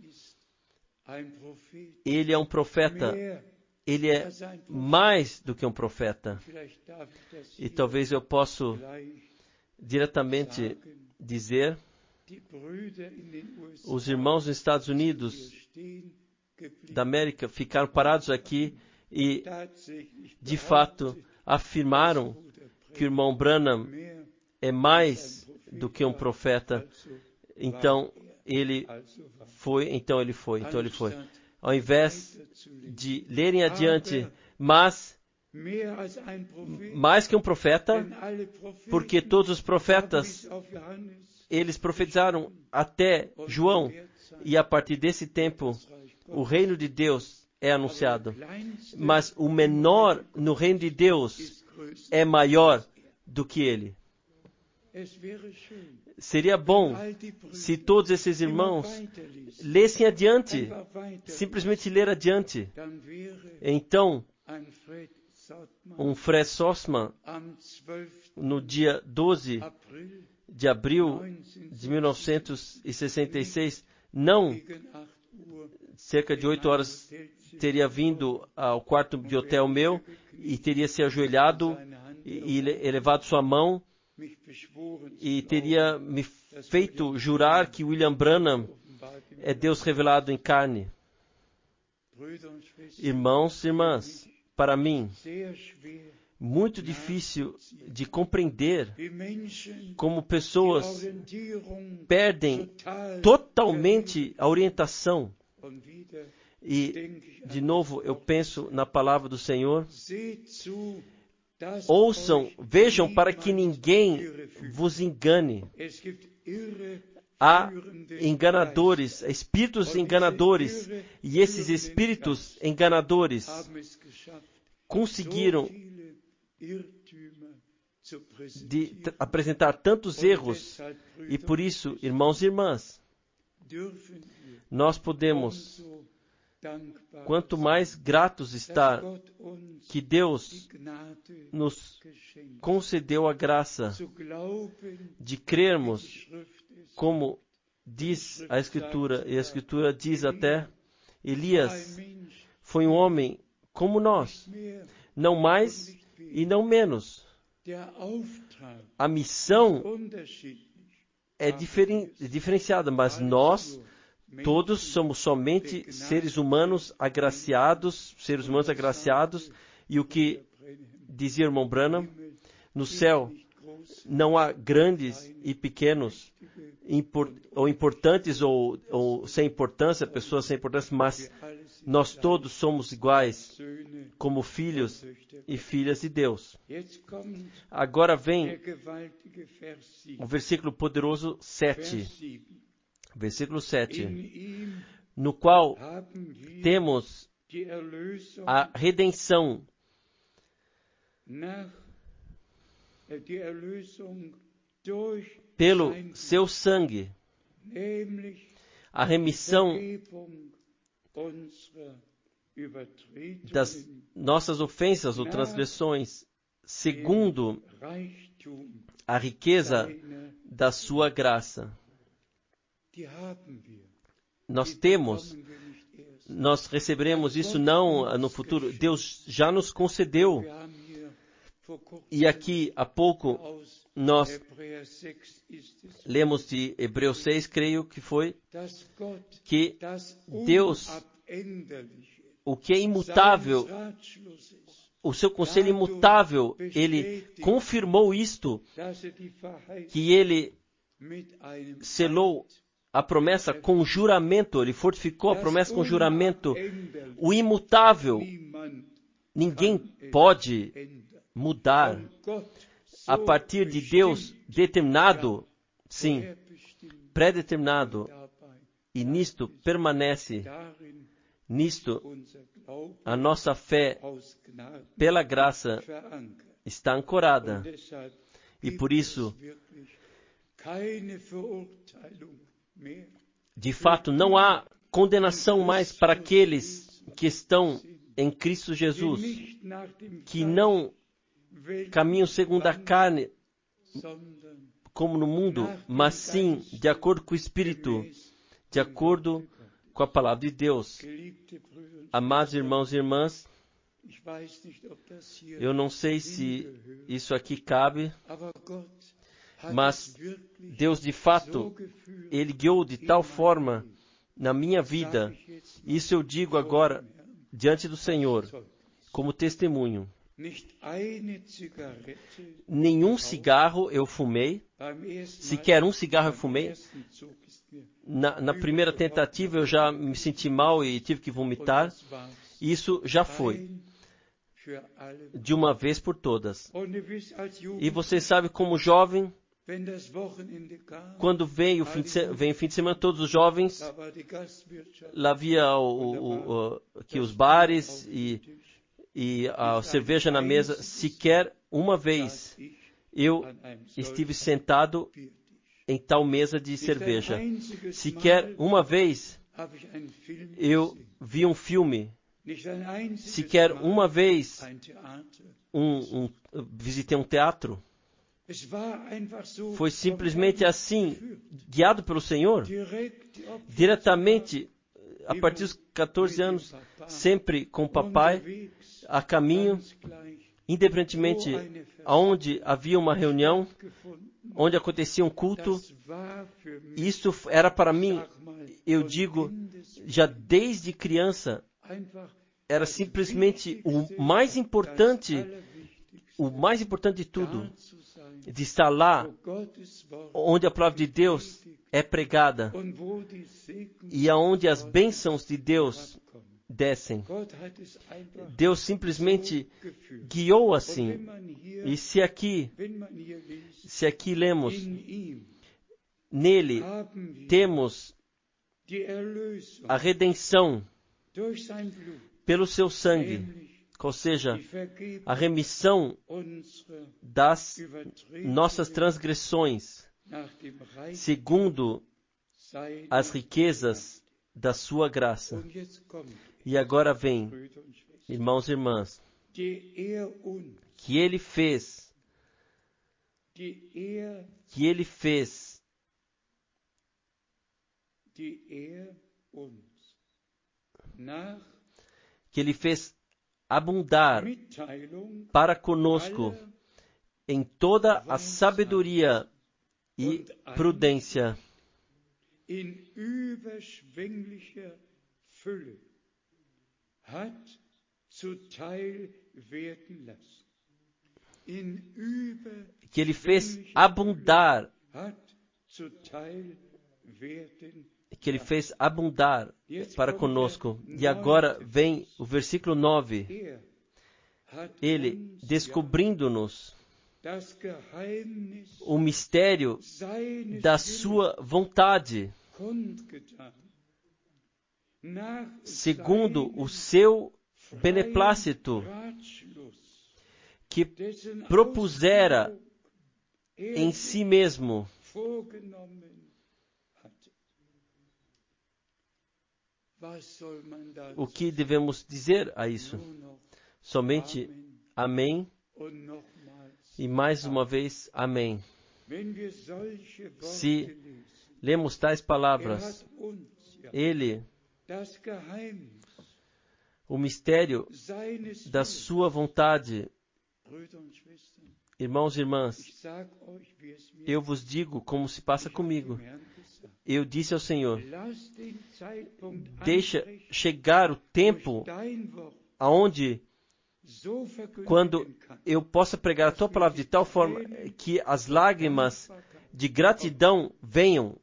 ele é um profeta, ele é mais do que um profeta. E talvez eu possa diretamente dizer, os irmãos nos Estados Unidos da América ficaram parados aqui e, de fato, afirmaram que o irmão Branham é mais do que um profeta. Então ele foi. Ao invés de lerem adiante, mas mais que um profeta, porque todos os profetas, eles profetizaram até João, e a partir desse tempo, o reino de Deus é anunciado. Mas o menor no reino de Deus é maior do que ele. Seria bom se todos esses irmãos lessem adiante, simplesmente ler adiante. Então, um Fred Sossman, no dia 12 de abril de 1966, não cerca de 8 horas, teria vindo ao quarto de hotel meu e teria se ajoelhado e elevado sua mão e teria me feito jurar que William Branham é Deus revelado em carne. Irmãos e irmãs, para mim, muito difícil de compreender como pessoas perdem totalmente a orientação. E, de novo, eu penso na palavra do Senhor. Ouçam, vejam para que ninguém vos engane. Há enganadores, espíritos enganadores, e esses espíritos enganadores conseguiram apresentar tantos erros, e por isso, irmãos e irmãs, nós podemos, quanto mais gratos estar que Deus nos concedeu a graça de crermos, como diz a Escritura, e a Escritura diz até, Elias foi um homem como nós, não mais e não menos. A missão é diferenciada, mas nós todos somos somente seres humanos agraciados, e o que dizia o irmão Branham, no céu não há grandes e pequenos, ou importantes ou sem importância, pessoas sem importância, mas nós todos somos iguais como filhos e filhas de Deus. Agora vem o versículo poderoso 7. Versículo 7. No qual temos a redenção pelo seu sangue, a remissão das nossas ofensas ou transgressões, segundo a riqueza da sua graça. Nós receberemos isso não no futuro. Deus já nos concedeu. E aqui, há pouco, nós lemos de Hebreus 6, creio que foi, que Deus, o que é imutável, o seu conselho imutável, ele confirmou isto, que ele selou a promessa com juramento, ele fortificou a promessa com juramento. O imutável, ninguém pode mudar a partir de Deus determinado, sim, pré-determinado, e nisto permanece, nisto a nossa fé pela graça está ancorada. E por isso, de fato, não há condenação mais para aqueles que estão em Cristo Jesus, que não caminham segundo a carne, como no mundo, mas sim de acordo com o Espírito, de acordo com a palavra de Deus. Amados irmãos e irmãs, eu não sei se isso aqui cabe, mas Deus de fato, Ele guiou de tal forma na minha vida, isso eu digo agora diante do Senhor, como testemunho. Nenhum cigarro eu fumei, sequer um cigarro eu fumei. Na primeira tentativa eu já me senti mal e tive que vomitar. Isso já foi, de uma vez por todas. E você sabe, como jovem, quando vem o fim de semana, todos os jovens, lá havia aqui os bares e a cerveja na mesa. Sequer uma vez eu estive sentado em tal mesa de cerveja. Sequer uma vez eu vi um filme. Sequer uma vez visitei um teatro. Foi simplesmente assim, guiado pelo Senhor, diretamente, a partir dos 14 anos, sempre com o papai, a caminho, independentemente aonde havia uma reunião, onde acontecia um culto. Isso era para mim, eu digo, já desde criança, era simplesmente o mais importante de tudo, de estar lá, onde a palavra de Deus é pregada e aonde as bênçãos de Deus descem. Deus simplesmente guiou assim. E se aqui lemos, nele temos a redenção pelo seu sangue, ou seja, a remissão das nossas transgressões, segundo as riquezas da sua graça. E agora vem, irmãos e irmãs, que Ele fez abundar para conosco em toda a sabedoria e prudência, que Ele fez abundar, para conosco. E agora vem o versículo 9. Ele, descobrindo-nos o mistério da sua vontade, segundo o seu beneplácito, que propusera em si mesmo. O que devemos dizer a isso? Somente amém e mais uma vez amém. Se lemos tais palavras, Ele, o mistério da sua vontade, irmãos e irmãs, eu vos digo como se passa comigo. Eu disse ao Senhor, deixa chegar o tempo aonde, quando eu possa pregar a tua palavra de tal forma que as lágrimas de gratidão venham,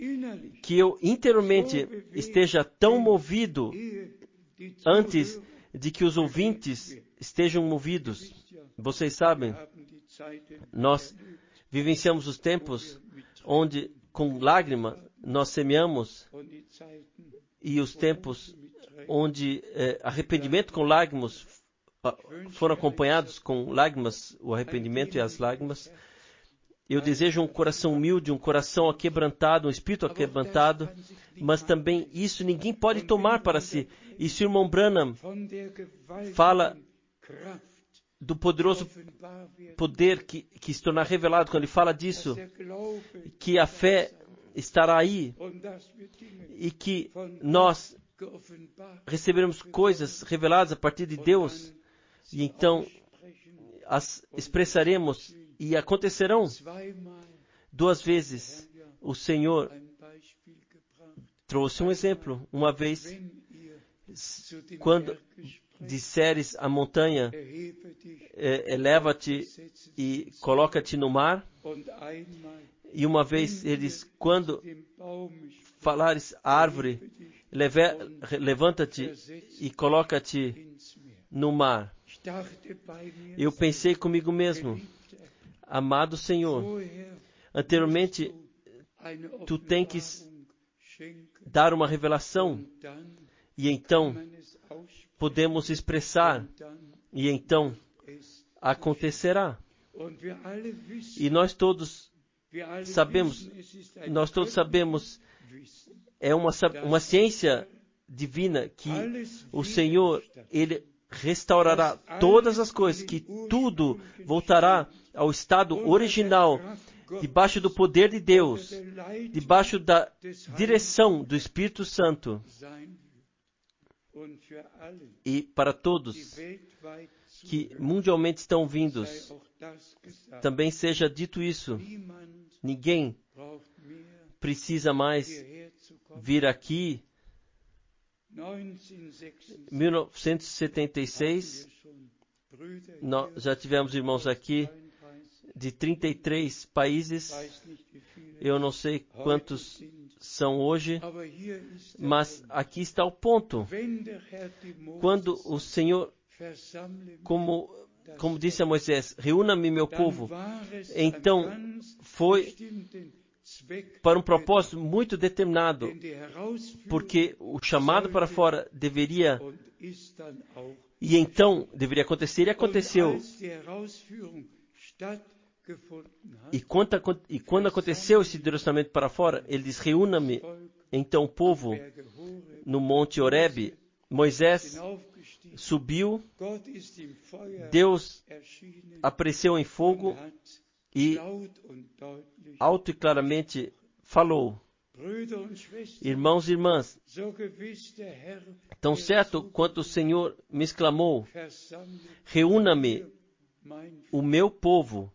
que eu interiormente esteja tão movido antes de que os ouvintes estejam movidos. Vocês sabem, nós vivenciamos os tempos onde com lágrima nós semeamos e os tempos onde arrependimento com lágrimas foram acompanhados com lágrimas, o arrependimento e as lágrimas. Eu desejo um coração humilde, um coração aquebrantado, um espírito aquebrantado, mas também isso ninguém pode tomar para si. E se o irmão Branham fala do poderoso poder que se tornar revelado, quando ele fala disso, que a fé estará aí e que nós receberemos coisas reveladas a partir de Deus, e então as expressaremos e acontecerão. 2 vezes o Senhor trouxe um exemplo. Uma vez, quando disseres à montanha, eleva-te e coloca-te no mar, e uma vez eles, quando falares à árvore, levanta-te e coloca-te no mar. Eu pensei comigo mesmo, amado Senhor, anteriormente tu tens que dar uma revelação, e então podemos expressar, e então acontecerá. E nós todos sabemos, é uma ciência divina que o Senhor, Ele restaurará todas as coisas, que tudo voltará ao estado original, debaixo do poder de Deus, debaixo da direção do Espírito Santo. E para todos que mundialmente estão vindos, também seja dito isso: ninguém precisa mais vir aqui. 1976, nós já tivemos irmãos aqui de 33 países. Eu não sei quantos são hoje, mas aqui está o ponto. Quando o Senhor, como disse a Moisés, reúna-me meu povo, então foi para um propósito muito determinado, porque o chamado para fora deveria, e então deveria acontecer, e aconteceu. E quando aconteceu esse direcionamento para fora, ele diz, reúna-me então o povo no Monte Horebe. Moisés subiu, Deus apareceu em fogo e alto e claramente falou. Irmãos e irmãs, tão certo quanto o Senhor me exclamou, reúna-me o meu povo,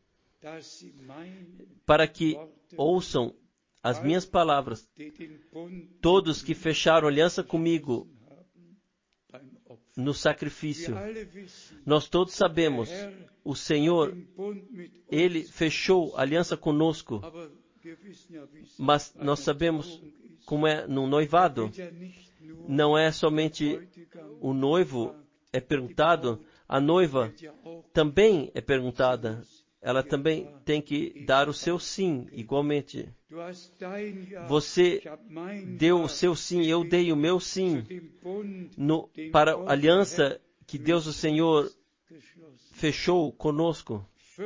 para que ouçam as minhas palavras, todos que fecharam aliança comigo no sacrifício. Nós todos sabemos, o Senhor, Ele fechou aliança conosco, mas nós sabemos como é no noivado. Não é somente o noivo é perguntado, a noiva também é perguntada. Ela também tem que dar o seu sim, igualmente. Você deu o seu sim, eu dei o meu sim para a aliança que Deus, o Senhor, fechou conosco.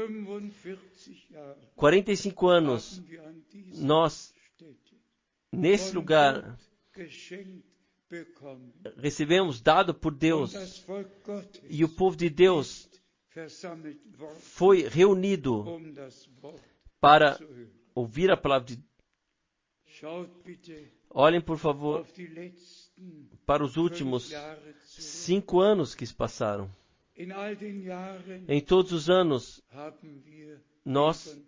45 anos, nós, nesse lugar, recebemos dado por Deus, e o povo de Deus foi reunido para ouvir a palavra de Deus. Olhem, por favor, para os últimos 5 anos que se passaram. Em todos os anos, nós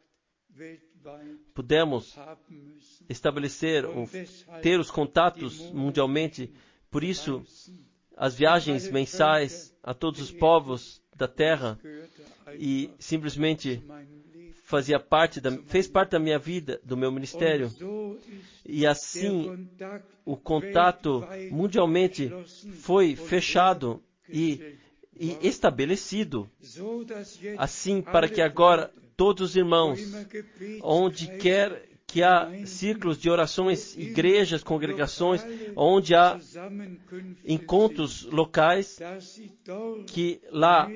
pudemos estabelecer ou ter os contatos mundialmente. Por isso, as viagens mensais a todos os povos da terra, e simplesmente fez parte da minha vida, do meu ministério. E assim, o contato mundialmente foi fechado e estabelecido, assim para que agora todos os irmãos, onde quer que há círculos de orações, igrejas, congregações, onde há encontros locais, que lá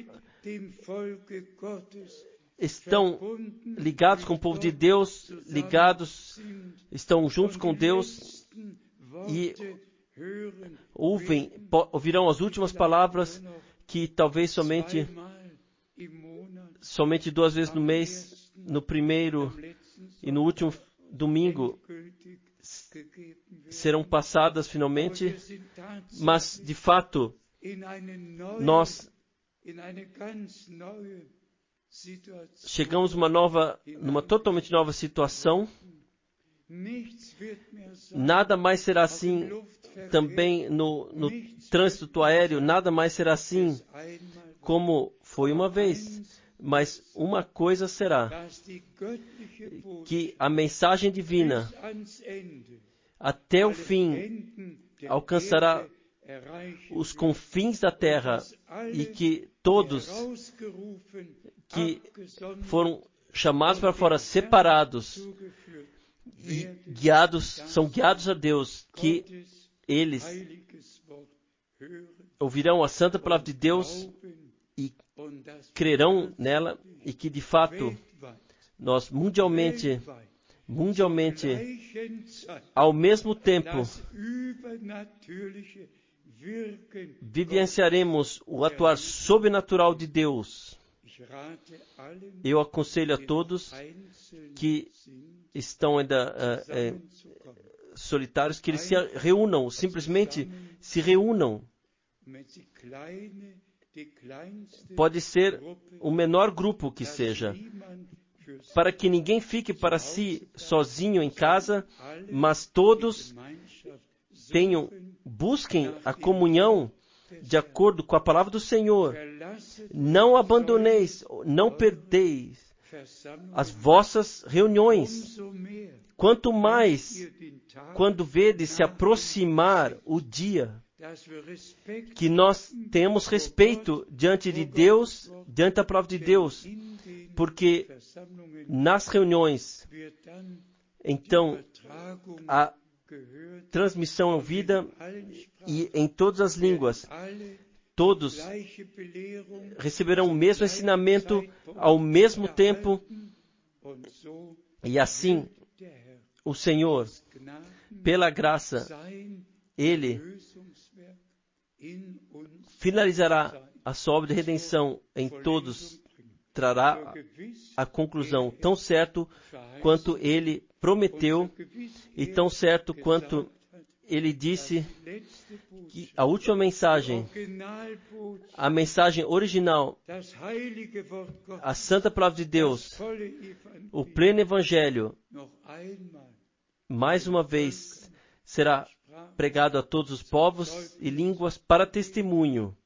estão ligados com o povo de Deus, estão juntos com Deus e ouvirão as últimas palavras que talvez somente 2 vezes no mês, no primeiro e no último domingo, serão passadas finalmente, mas de fato nós chegamos numa totalmente nova situação. Nada mais será assim também no trânsito aéreo, nada mais será assim como foi uma vez. Mas uma coisa será, que a mensagem divina até o fim alcançará os confins da terra e que todos que foram chamados para fora, separados e são guiados a Deus, que eles ouvirão a santa palavra de Deus e crerão nela, e que de fato nós mundialmente, ao mesmo tempo, vivenciaremos o atuar sobrenatural de Deus. Eu aconselho a todos que estão ainda solitários, que eles se reúnam, simplesmente se reúnam. Pode ser o menor grupo que seja, para que ninguém fique para si sozinho em casa, mas todos busquem a comunhão de acordo com a palavra do Senhor. Não abandoneis, não perdeis as vossas reuniões. Quanto mais, quando vedes se aproximar o dia, que nós temos respeito diante de Deus, diante da palavra de Deus, porque nas reuniões, então, a transmissão é ouvida e em todas as línguas, todos receberão o mesmo ensinamento ao mesmo tempo, e assim o Senhor, pela graça, Ele finalizará a sua obra de redenção em todos, trará a conclusão tão certo quanto Ele prometeu e tão certo quanto Ele disse que a última mensagem, a mensagem original, a santa palavra de Deus, o pleno evangelho, mais uma vez será pregado a todos os povos e línguas para testemunho.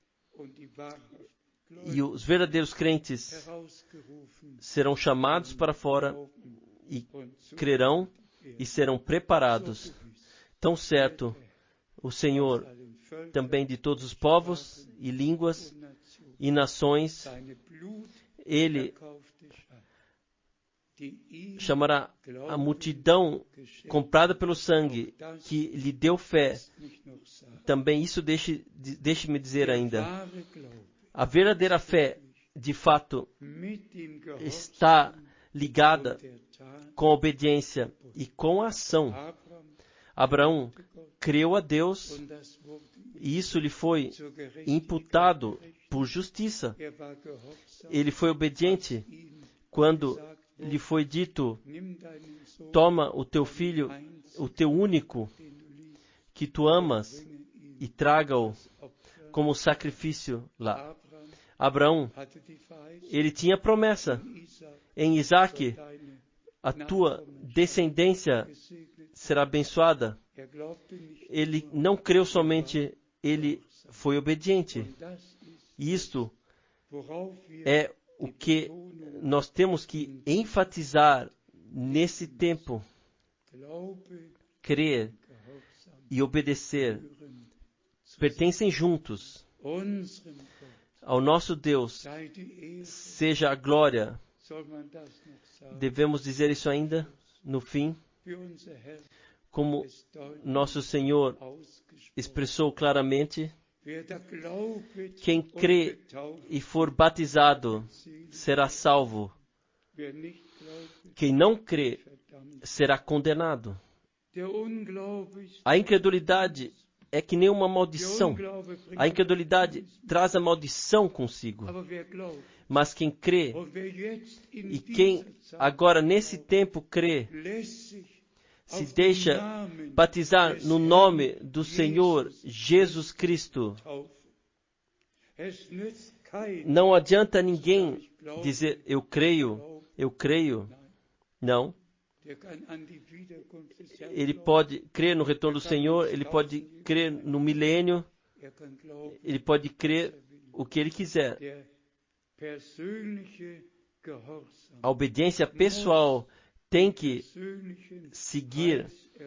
E os verdadeiros crentes serão chamados para fora e crerão e serão preparados. Tão certo, o Senhor também de todos os povos e línguas e nações, Ele chamará a multidão comprada pelo sangue, que lhe deu fé. Também isso deixe-me dizer ainda. A verdadeira fé, de fato, está ligada com a obediência e com a ação. Abraão creu a Deus e isso lhe foi imputado por justiça. Ele foi obediente quando lhe foi dito: toma o teu filho, o teu único, que tu amas, e traga-o como sacrifício lá. Abraão, ele tinha promessa em Isaque: a tua descendência será abençoada. Ele não creu somente, ele foi obediente. E isto é o que nós temos que enfatizar nesse tempo. Crer e obedecer pertencem juntos. Ao nosso Deus seja a glória. Devemos dizer isso ainda no fim, como nosso Senhor expressou claramente: quem crê e for batizado será salvo. Quem não crê será condenado. A incredulidade é que nem uma maldição. A incredulidade traz a maldição consigo. Mas quem crê, e quem agora nesse tempo crê, se deixa batizar no nome do Senhor Jesus Cristo. Não adianta ninguém dizer, eu creio. Não. Ele pode crer no retorno do Senhor, ele pode crer no milênio, ele pode crer o que ele quiser. A obediência pessoal tem que seguir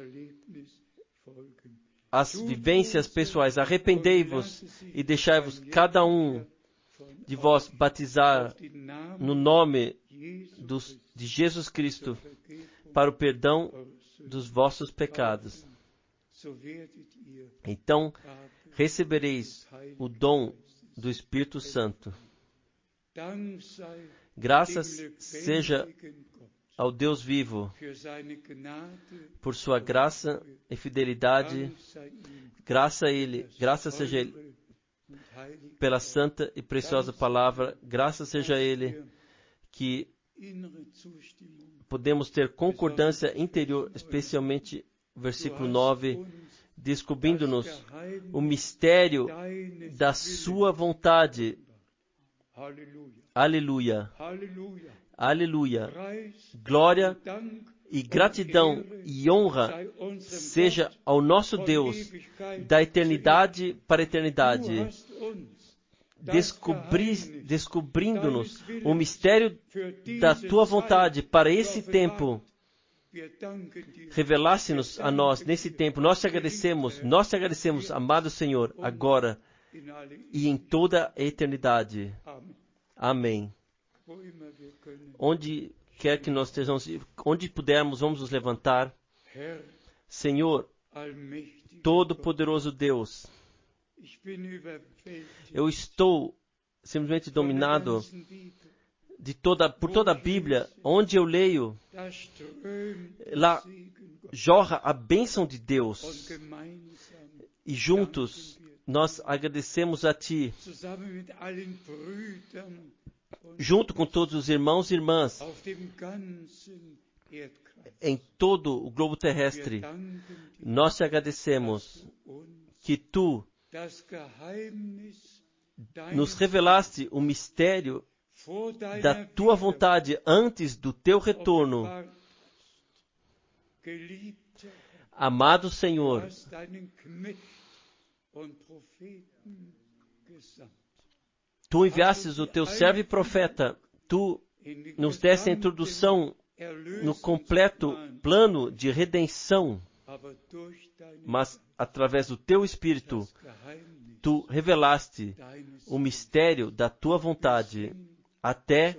as vivências pessoais. Arrependei-vos e deixai-vos cada um de vós batizar no nome de Jesus Cristo para o perdão dos vossos pecados. Então recebereis o dom do Espírito Santo. Graças seja ao Deus vivo por sua graça e fidelidade. Graças seja Ele pela santa e preciosa palavra. Graças seja Ele que podemos ter concordância interior, especialmente versículo 9, descobrindo-nos o mistério da sua vontade. Aleluia. Aleluia. Glória e gratidão e honra seja ao nosso Deus da eternidade para a eternidade, descobrindo-nos o mistério da tua vontade para esse tempo. Revelasse-nos a nós nesse tempo. Nós te agradecemos, amado Senhor, agora e em toda a eternidade. Amém. Onde quer que nós estejamos, onde pudermos, vamos nos levantar. Senhor, Todo-Poderoso Deus, eu estou simplesmente dominado por toda a Bíblia. Onde eu leio, lá jorra a bênção de Deus. E juntos nós agradecemos a Ti, junto com todos os irmãos e irmãs em todo o globo terrestre. Nós te agradecemos que Tu nos revelaste o mistério da Tua vontade antes do Teu retorno. Amado Senhor, Tu enviastes o Teu servo e profeta, Tu nos deste a introdução no completo plano de redenção, mas através do Teu Espírito, Tu revelaste o mistério da Tua vontade até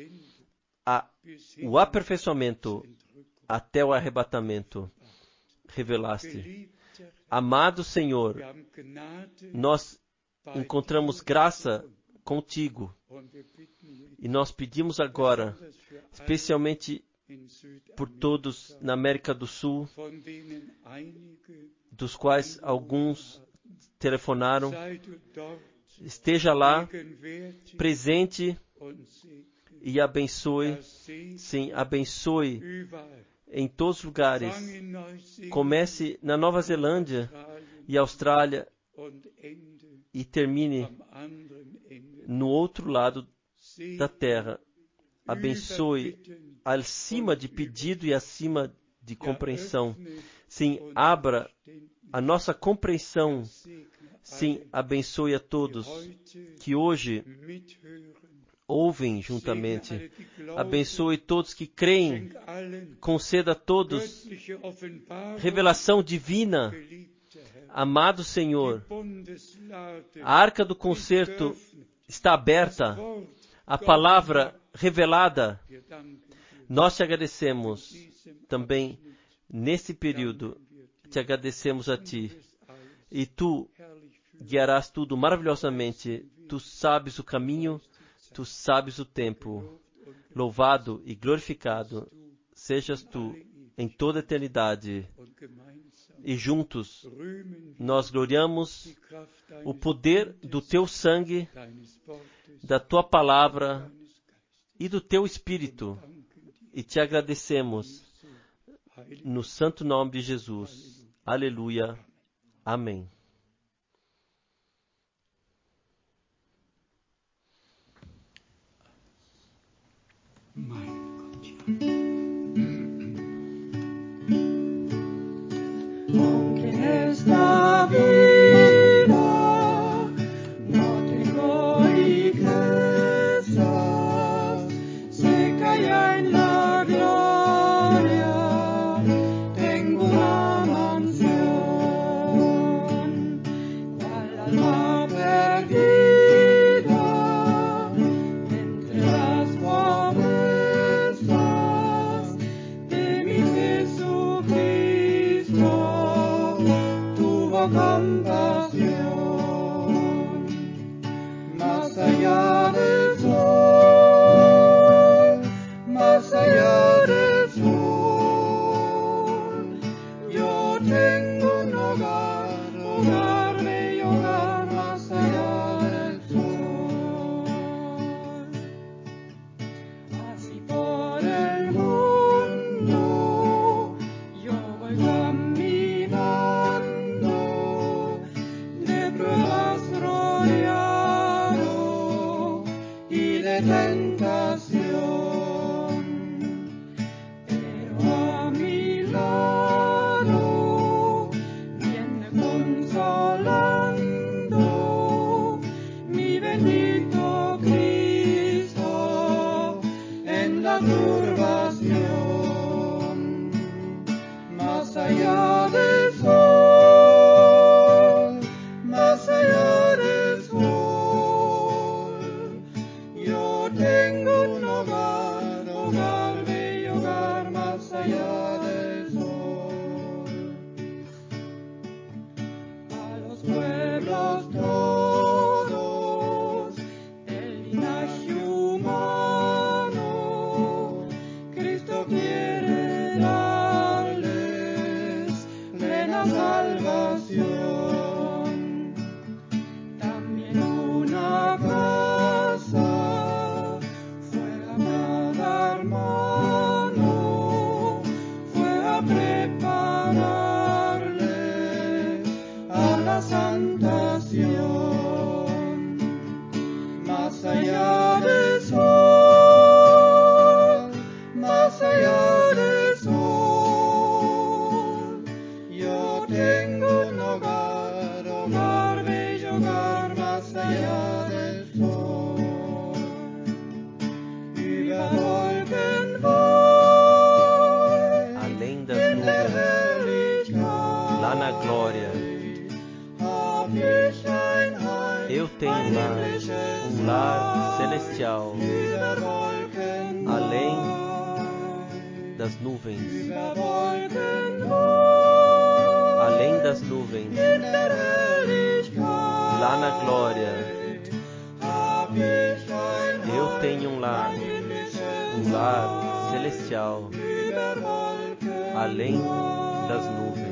o aperfeiçoamento, até o arrebatamento. Revelaste. Amado Senhor, nós encontramos graça contigo e nós pedimos agora, especialmente por todos na América do Sul, dos quais alguns telefonaram, esteja lá, presente e abençoe, sim, abençoe em todos os lugares. Comece na Nova Zelândia e Austrália e termine no outro lado da terra. Abençoe acima de pedido e acima de compreensão. Sim, abra a nossa compreensão. Sim, abençoe a todos que hoje ouvem juntamente. Abençoe todos que creem. Conceda a todos revelação divina. Amado Senhor, a arca do concerto está aberta, a palavra revelada. Nós te agradecemos também nesse período, te agradecemos a Ti. E Tu guiarás tudo maravilhosamente. Tu sabes o caminho, Tu sabes o tempo. Louvado e glorificado sejas Tu em toda a eternidade. E juntos nós gloriamos o poder do Teu sangue, da Tua palavra e do Teu Espírito. E te agradecemos no santo nome de Jesus. Aleluia. Amém. Aunque en esta vida no tengo riquezas, sé que allá en la gloria tengo una mansión, cual alma perdida entre las pobrezas de mi Jesucristo. Compasión, más allá del sol, más allá del sol, yo tengo un hogar, hogar, bello hogar, más allá del sol. Así por el mundo yo voy caminando, de pruebas rodeado y de tentación, pero a mi lado viene consolando mi bendito Cristo en la turbación, más allá del sol, más allá del sol, yo tengo un hogar, hogar, bello hogar, más allá del sol. A los pueblos todos del linaje humano, Cristo quiere darles plena salvación. También una casa fue amada hermano, fue a prepararles a la santación, más allá del sol, más allá del sol, yo tengo un hogar, hogar, bello hogar, más allá del sol. Über Wolken weit, Além das in der nuvens, Herrlichkeit, lá na glória, hab ich ein Heim, eu tenho ein lá himmlisches um lar Heim, celestial. über Wolken Além weit, das nuvens, über Wolken weit, além das nuvens, in der Herrlichkeit, lá na glória, hab ich ein eu Heim, tenho um lar ein himmlisches celestial. Heim, über Wolken Além das weit. nuvens.